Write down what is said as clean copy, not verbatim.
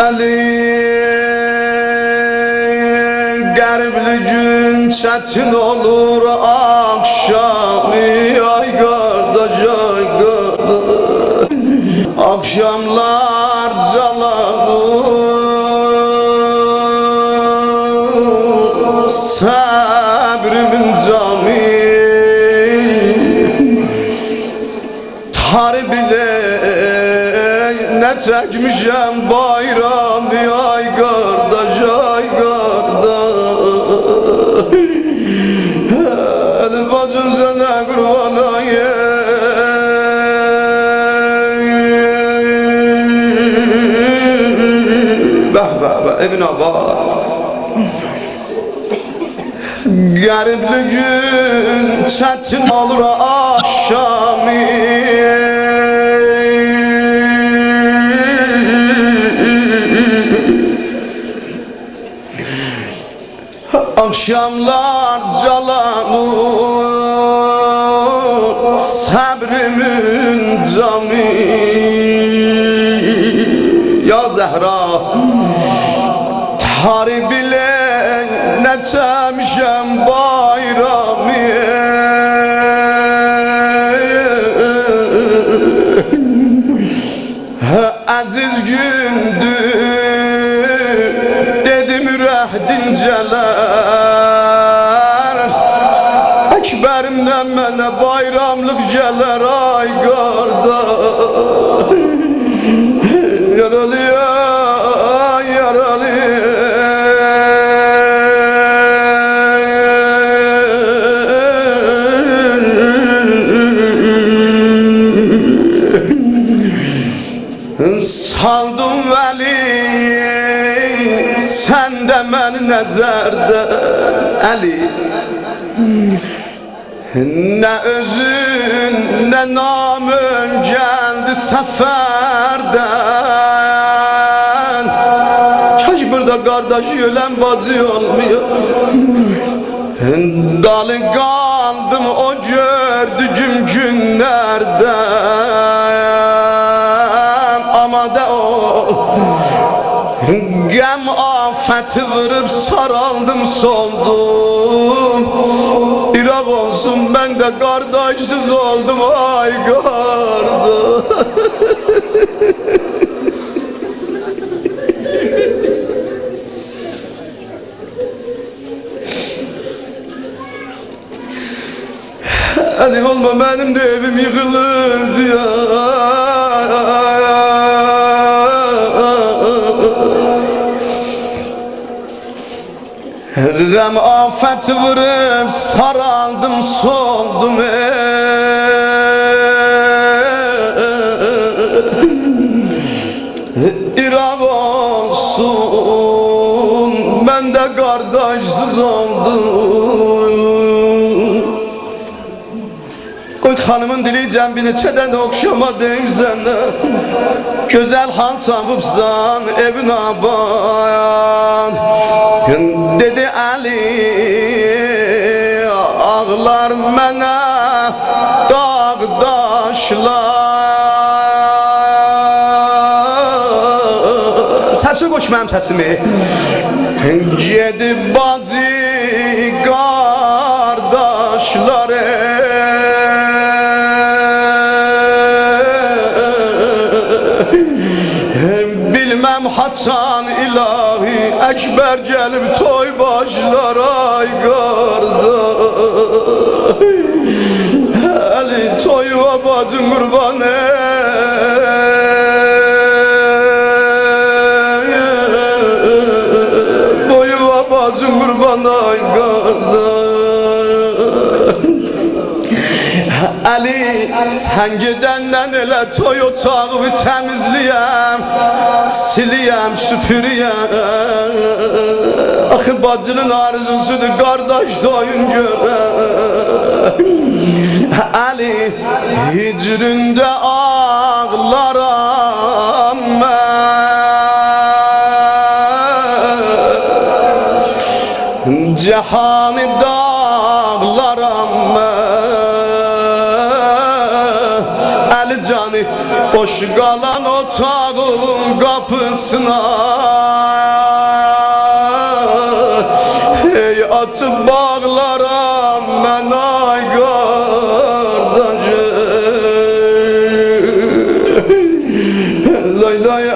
Ali garibli gün çetin olur akşam ay kardeş ay kardeş akşamlar calanır sabrimin cami tar bile ne çekmişem bayramı ay kardeş ay kardeş el bacın sana kurban ay bah bah bah Ibn Abbas garibli gün çetin olur akşamı akşamlar calanır sabrimin camı ya Zehra tarih bile ne çemişem bayramı aziz gündü dedim rehdin celer ekberimden mene bayramlık celer ay kardeş yaralı yaralı saldım veli sen de men nezerde Ali ne özün ne namın geldi seferden kaç burada kardeş ölen bacı olmuyor dalı kaldım o gördüğüm günlerden amade ol gem afeti vurup saraldım soldum İrak olsun ben de kardeşsiz oldum ay kardeş Ali olma benim de evim yıkılırdı ya gam afet vurup saraldım soldum İrak olsun ben de kardeşsiz oldum koy hanımın dili cembini çeden okşama denizene güzel hal tapıpsan Ibn Abbas dedi Ali ağlar mene dağdaşlar sesi koşmayayım sesimi gidip bacı kardeşlere bilmem haçan ilahi ekber gelip toy başlar ay kardeş Ali toy ve bacım kurban boyu ve bacım kurban ay kardeş Ali sen gidenden ele toy otağı temizleyem siliyem süpürüyem akı bacının arzusudur kardeş doyun görem Ali hicrində ağlaram mən Cihanı dağlaram mən Ali canı boş qalan otağın qapısına açıp bağlaram mən ay qardaşım. Lay lay